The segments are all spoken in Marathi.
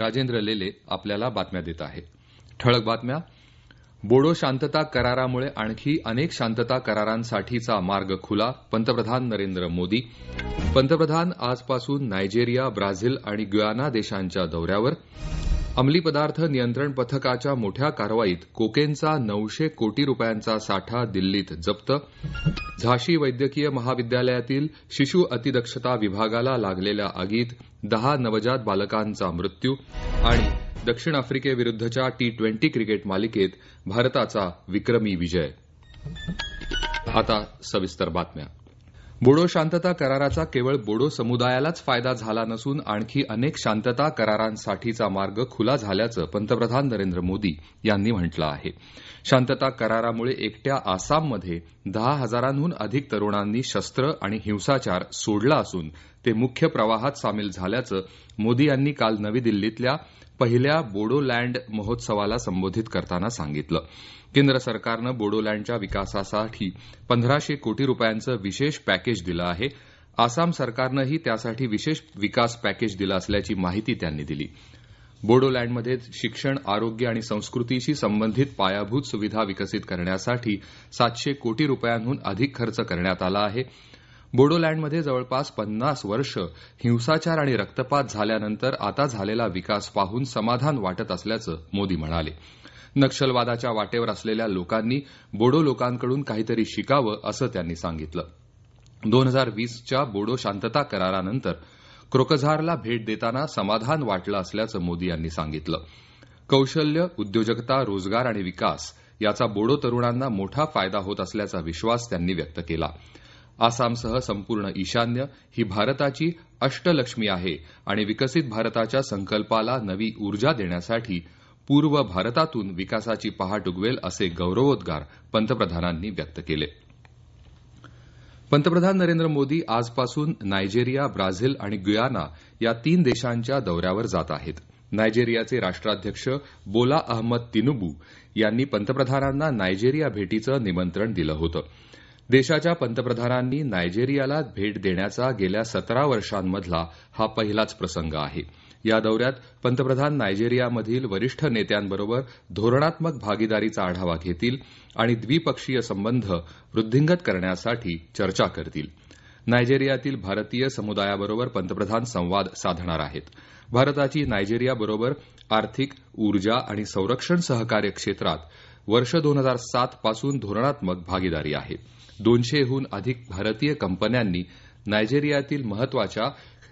राजेंद्र लेले आपल्याला बातम्या देत आहे. ठळक बातम्या. बोडो शांतता करारामुळे आणखी अनेक शांतता करारांसाठीचा मार्ग खुला. पंतप्रधान नरेंद्र मोदी. पंतप्रधान आजपासून नायजेरिया, ब्राझील आणि गुयाना देशांच्या दौऱ्यावर. अंमली पदार्थ नियंत्रण पथकाच्या मोठ्या कारवाईत कोकेनचा 900 कोटी रुपयांचा साठा दिल्लीत जप्त. झाशी वैद्यकीय महाविद्यालयातील शिशु अतिदक्षता विभागाला लागलेल्या आगीत 10 नवजात बालकांचा मृत्यू. आणि दक्षिण आफ्रिकेविरुद्धच्या T20 क्रिकेट मालिकेत भारताचा विक्रमी विजय. आता सविस्तर बातम्या. बोडो शांतता कराराचा केवळ बोडो समुदायालाच फायदा झाला नसून आणखी अनेक शांतता करारांसाठीचा मार्ग खुला झाल्याचं पंतप्रधान नरेंद्र मोदी यांनी म्हटलं आहे. शांतता करारामुळे एकट्या आसाममध्ये 10,000हून अधिक तरुणांनी शस्त्र आणि हिंसाचार सोडला असून ते मुख्य प्रवाहात सामील झाल्याचं मोदी यांनी काल नवी दिल्लीतल्या पहिल्या बोडोलँड महोत्सवाला संबोधित करताना सांगितलं. केंद्र सरकारनं बोडोलँडच्या विकासासाठी 1500 कोटी रुपयांचं विशेष पॅकेज दिलं आहे. आसाम सरकारनंही त्यासाठी विशेष विकास पॅकेज दिलं असल्याची माहिती त्यांनी दिली. बोडोलँडमध्ये शिक्षण, आरोग्य आणि संस्कृतीशी संबंधित पायाभूत सुविधा विकसित करण्यासाठी 700 कोटी रुपयांहून अधिक खर्च करण्यात आला आहे. बोडोलँडमध्ये जवळपास 50 वर्ष हिंसाचार आणि रक्तपात झाल्यानंतर आता झालेला विकास पाहून समाधान वाटत असल्याचं मोदी म्हणाले. नक्षलवादाच्या वाटेवर असलेल्या लोकांनी बोडो लोकांकडून काहीतरी शिकावं असं त्यांनी सांगितलं. 2020च्या बोडो शांतता करारानंतर क्रोकझारला भेट देताना समाधान वाटलं असल्याचं मोदी यांनी सांगितलं. कौशल्य, उद्योजकता, रोजगार आणि विकास याचा बोडो तरुणांना मोठा फायदा होत असल्याचा विश्वास त्यांनी व्यक्त केला. आसामसह संपूर्ण ईशान्य ही भारताची अष्टलक्ष्मी आहे आणि विकसित भारताच्या संकल्पाला नवी ऊर्जा देण्यासाठी पूर्व भारतातून विकासाची पहाट उगवेल असे गौरवोद्गार पंतप्रधानांनी व्यक्त केले. पंतप्रधान नरेंद्र मोदी आजपासून नायजेरिया, ब्राझील आणि गुयाना या 3 देशांच्या दौऱ्यावर जात आहेत. नायजेरियाचे राष्ट्राध्यक्ष बोला अहमद तिनुबू यांनी पंतप्रधानांना नायजेरिया भेटीचं निमंत्रण दिलं होतं. देशाच्या पंतप्रधानांनी नायजेरियाला भेट देण्याचा गेल्या 17 वर्षांमधला हा पहिलाच प्रसंग आहे. या दौऱ्यात पंतप्रधान नायजेरियामधील वरिष्ठ नेत्यांबरोबर धोरणात्मक भागीदारीचा आढावा घेतील आणि द्विपक्षीय संबंध वृद्धिंगत करण्यासाठी चर्चा करतील. नायजेरियातील भारतीय समुदायाबरोबर पंतप्रधान संवाद साधणार आहेत. भारताची नायजेरियाबरोबर आर्थिक, ऊर्जा आणि संरक्षण सहकार्य क्षेत्रात वर्ष 2007 पासून धोरणात्मक भागीदारी आहे. 200हून अधिक भारतीय कंपन्यांनी नायजेरियातील महत्वाच्या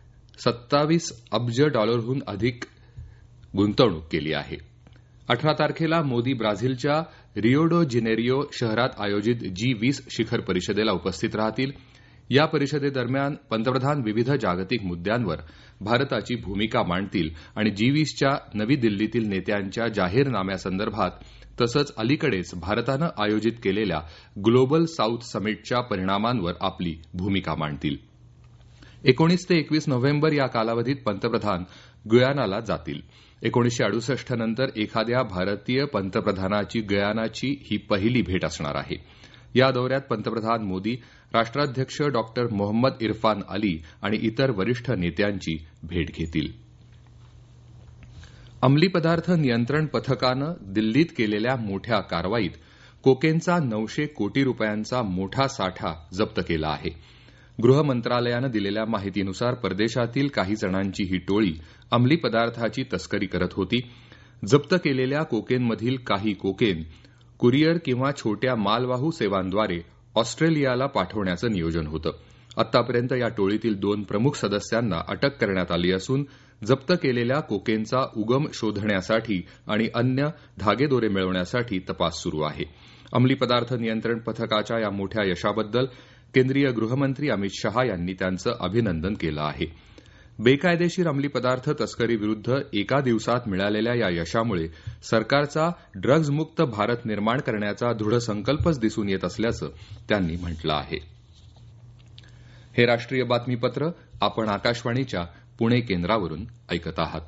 27 अब्ज डॉलरहून अधिक गुंतवणूक केली आहे. 18 तारखेला मोदी ब्राझीलच्या रिओ डो जेनेरिओ शहरात आयोजित G20 शिखर परिषदेला उपस्थित राहतील. या परिषदेदरम्यान पंतप्रधान विविध जागतिक मुद्द्यांवर भारताची भूमिका मांडतील आणि G20च्या नवी दिल्लीतील नेत्यांच्या जाहीरनाम्यासंदर्भात तसंच अलीकडेच भारतानं आयोजित केलेल्या ग्लोबल साऊथ समिटच्या परिणामांवर आपली भूमिका मांडतील. 19 ते 21 नोव्हेंबर या कालावधीत पंतप्रधान गुयानाला जातील. 1968 नंतर एखाद्या भारतीय पंतप्रधानाची गुयानाची ही पहिली भेट असणार आहे. या दौऱ्यात पंतप्रधान मोदी राष्ट्राध्यक्ष डॉ. मोहम्मद इरफान अली आणि इतर वरिष्ठ नेत्यांची भेट घेतील. अंमली पदार्थ नियंत्रण पथकानं दिल्लीत केलेल्या मोठ्या कारवाईत कोकेनचा 900 कोटी रुपयांचा मोठा साठा जप्त केला आहे. गृह मंत्रालयानं दिलेल्या माहितीनुसार परदेशातील काही जणांची ही टोळी अंमली पदार्थाची तस्करी करत होती. जप्त केलेल्या कोकेनमधील काही कोकेन कुरिअर किंवा छोट्या मालवाहू सेवांद्वारे ऑस्ट्रेलियाला पाठवण्याचं नियोजन होतं. आतापर्यंत या टोळीतील 2 प्रमुख सदस्यांना अटक करण्यात आली असून जप्त केलेल्या कोकेनचा उगम शोधण्यासाठी आणि अन्य धागेदोरे मिळवण्यासाठी तपास सुरू आहे. अंमली पदार्थ नियंत्रण पथकाच्या या मोठ्या यशाबद्दल केंद्रीय गृहमंत्री अमित शहा यांनी त्यांचं अभिनंदन केलं आहे. बेकायदेशीर अंमली पदार्थ तस्करीविरुद्ध एका दिवसात मिळालेल्या या यशामुळे सरकारचा ड्रग्जमुक्त भारत निर्माण करण्याचा दृढ संकल्पच दिसून येत असल्याचं त्यांनी म्हटलं आहे. हे राष्ट्रीय बातमीपत्र आपण आकाशवाणीच्या पुणे केंद्रावरून ऐकत आहात.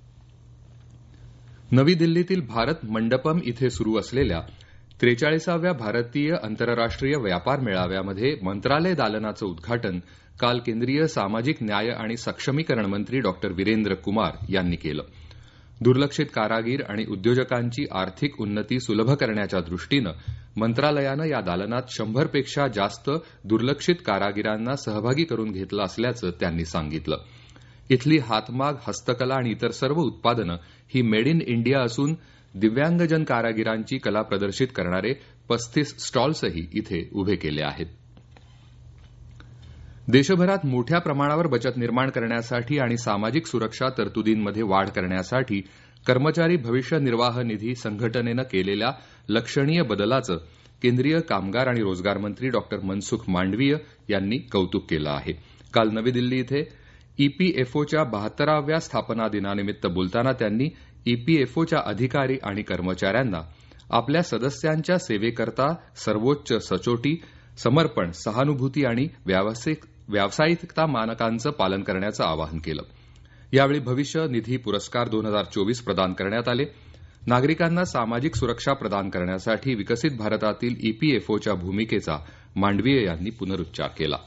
नवी दिल्लीतील भारत मंडपम इथे सुरू असलेल्या 43व्या भारतीय आंतरराष्ट्रीय व्यापार मेळाव्यामध्ये मंत्रालय दालनाचं उद्घाटन काल केंद्रीय सामाजिक न्याय आणि सक्षमीकरण मंत्री डॉ. वीरेंद्र कुमार यांनी केलं. दुर्लक्षित कारागीर आणि उद्योजकांची आर्थिक उन्नती सुलभ करण्याच्या दृष्टीनं मंत्रालयानं या दालनात 100 पेक्षा जास्त दुर्लक्षित कारागिरांना सहभागी करून घेतलं असल्याचं त्यांनी सांगितलं. इथली हातमाग, हस्तकला आणि इतर सर्व उत्पादनं ही मेड इन इंडिया असून दिव्यांगजन कारागिरांची कला प्रदर्शित करणारे 35 स्टॉल्सही इथे उभे केले आहेत. देशभरात मोठ्या प्रमाणावर बचत निर्माण करण्यासाठी आणि सामाजिक सुरक्षा तरतुदींमध्ये वाढ करण्यासाठी कर्मचारी भविष्य निर्वाह निधी संघटनेनं केलेल्या लक्षणीय बदलाचं केंद्रीय कामगार आणि रोजगार मंत्री डॉ मनसुख मांडवीय यांनी कौतुक केलं आहे. काल नवी दिल्ली इथे ईपीएफओच्या 72व्या स्थापना दिनानिमित्त बोलताना त्यांनी ईपीएफओच्या अधिकारी आणि कर्मचाऱ्यांना आपल्या सदस्यांच्या सेवेकरता सर्वोच्च सचोटी, समर्पण, सहानुभूती आणि व्यावसायिकता मानकांचं पालन करण्याचं आवाहन केलं. यावेळी भविष्य निधी पुरस्कार 2024 प्रदान करण्यात आले. नागरिकांना सामाजिक सुरक्षा प्रदान करण्यासाठी विकसित भारतातील ईपीएफओच्या भूमिकेचा मांडवीय यांनी पुनरुच्चार केला.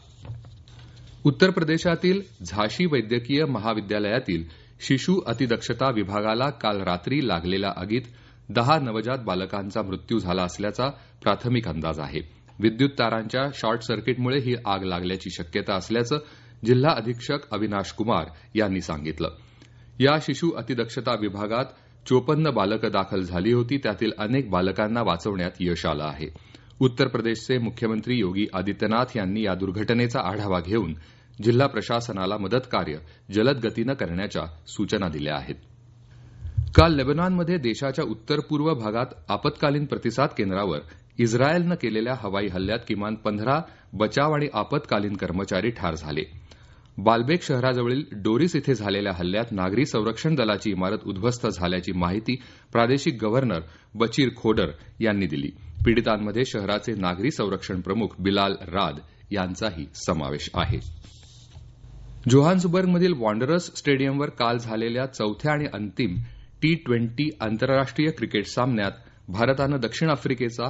उत्तर प्रदेशातील झाशी वैद्यकीय महाविद्यालयातील शिशु अतिदक्षता विभागाला काल रात्री लागलेल्या आगीत 10 नवजात बालकांचा मृत्यू झाला असल्याचा प्राथमिक अंदाज आहे. विद्युत तारांच्या शॉर्ट सर्किटमुळे ही आग लागल्याची शक्यता असल्याचं जिल्हा अधीक्षक अविनाश कुमार यांनी सांगितलं. या शिशु अतिदक्षता विभागात 54 बालकं दाखल झाली होती. त्यातील अनेक बालकांना वाचवण्यात यश आलं आहे. उत्तर प्रदेशचे मुख्यमंत्री योगी आदित्यनाथ यांनी या दुर्घटनेचा आढावा घेऊन जिल्हा प्रशासनाला मदतकार्य जलद गतीनं करण्याच्या सूचना दिल्या आहेत. काल लेबनॉनमध्ये देशाच्या उत्तर पूर्व भागात आपत्कालीन प्रतिसाद केंद्रावर इस्रायलनं केलेल्या हवाई हल्ल्यात किमान 15 बचाव आणि आपत्कालीन कर्मचारी ठार झाले. बाल्बेक शहराजवळील डोरिस इथे झालेल्या हल्ल्यात नागरी संरक्षण दलाची इमारत उद्ध्वस्त झाल्याची माहिती प्रादेशिक गव्हर्नर बशीर खोडर यांनी दिली. पीडितांमध्ये शहराचे नागरी संरक्षण प्रमुख बिलाल राद यांचाही समावेश आहे. जोहान्सबर्गमधील वॉन्डरर्स स्टेडियमवर काल झालेल्या चौथ्या आणि अंतिम T20 आंतरराष्ट्रीय क्रिकेट सामन्यात भारतानं दक्षिण आफ्रिकेचा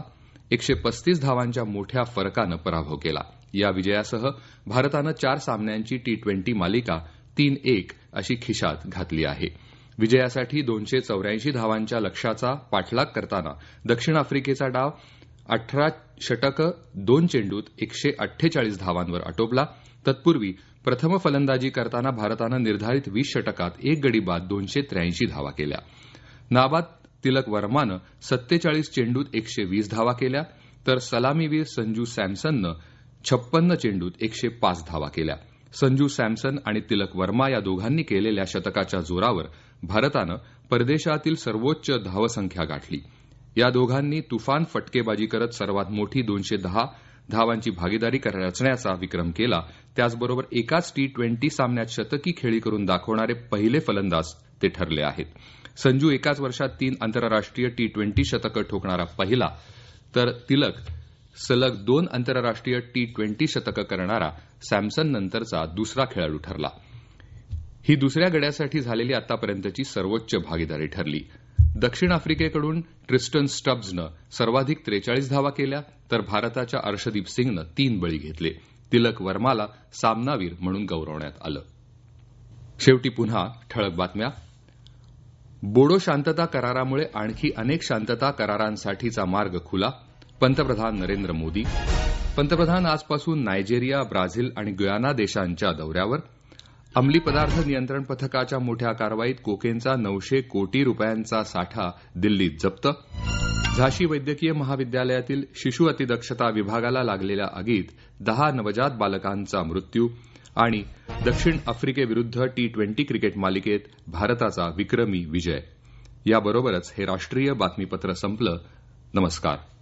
135 धावांच्या मोठ्या फरकानं पराभव केला. या विजयासह भारतानं 4 सामन्यांची T20 मालिका 3-1 अशी खिशात घातली आहे. विजयासाठी 284 धावांच्या लक्ष्याचा पाठलाग करताना दक्षिण आफ्रिकेचा डाव 18 षटकं 2 चेंडूत 148 धावांवर आटोपला. तत्पूर्वी प्रथम फलंदाजी करताना भारतानं निर्धारित 20 षटकात 1 गडी बाद 283 धावा केल्या. नाबाद तिलक वर्मानं 47 चेंडूत 120 धावा केल्या, तर सलामीवीर संजू सॅमसननं 56 चेंडूत 105 धावा केल्या. संजू सॅमसन आणि तिलक वर्मा या दोघांनी केलेल्या शतकाच्या जोरावर भारतानं परदेशातील सर्वोच्च धावसंख्या गाठली. या दोघांनी तुफान फटकेबाजी करत सर्वात मोठी 210 धावांची भागीदारी रचण्याचा विक्रम केला. त्याचबरोबर एकाच T20 सामन्यात शतकी खेळी करून दाखवणारे पहिले फलंदाज ते ठरले आहेत. संजू एकाच वर्षात 3 आंतरराष्ट्रीय T20 शतकं ठोकणारा पहिला, तर तिलक सलग 2 आंतरराष्ट्रीय T20 शतकं करणारा सॅमसन नंतरचा दुसरा खेळाडू ठरला. ही दुसऱ्या गड्यासाठी झालेली आतापर्यंतची सर्वोच्च भागीदारी ठरली. दक्षिण आफ्रिकेकडून ट्रिस्टन स्टब्सनं सर्वाधिक 43 धावा केल्या, तर भारताच्या अर्शदीप सिंगनं 3 बळी घेतले. तिलक वर्माला सामनावीर म्हणून गौरवण्यात आलं. शेवटी पुन्हा ठळक बातम्या. बोडो शांतता करारामुळे आणखी अनेक शांतता करारांसाठीचा मार्ग खुला, पंतप्रधान नरेंद्र मोदी. पंतप्रधान आजपासून नायजेरिया, ब्राझील आणि गुयाना देशांच्या दौऱ्यावर. अंमली पदार्थ नियंत्रण पथकाच्या मोठ्या कारवाईत कोकेनचा 900 कोटी रुपयांचा साठा दिल्लीत जप्त. झाशी वैद्यकीय महाविद्यालयातील शिशु अतिदक्षता विभागाला लागलेल्या आगीत 10 नवजात बालकांचा मृत्यू. आणि दक्षिण आफ्रिकेविरुद्ध T20 क्रिकेट मालिकेत भारताचा विक्रमी विजय. याबरोबरच हे राष्ट्रीय बातमीपत्र संपलं. नमस्कार.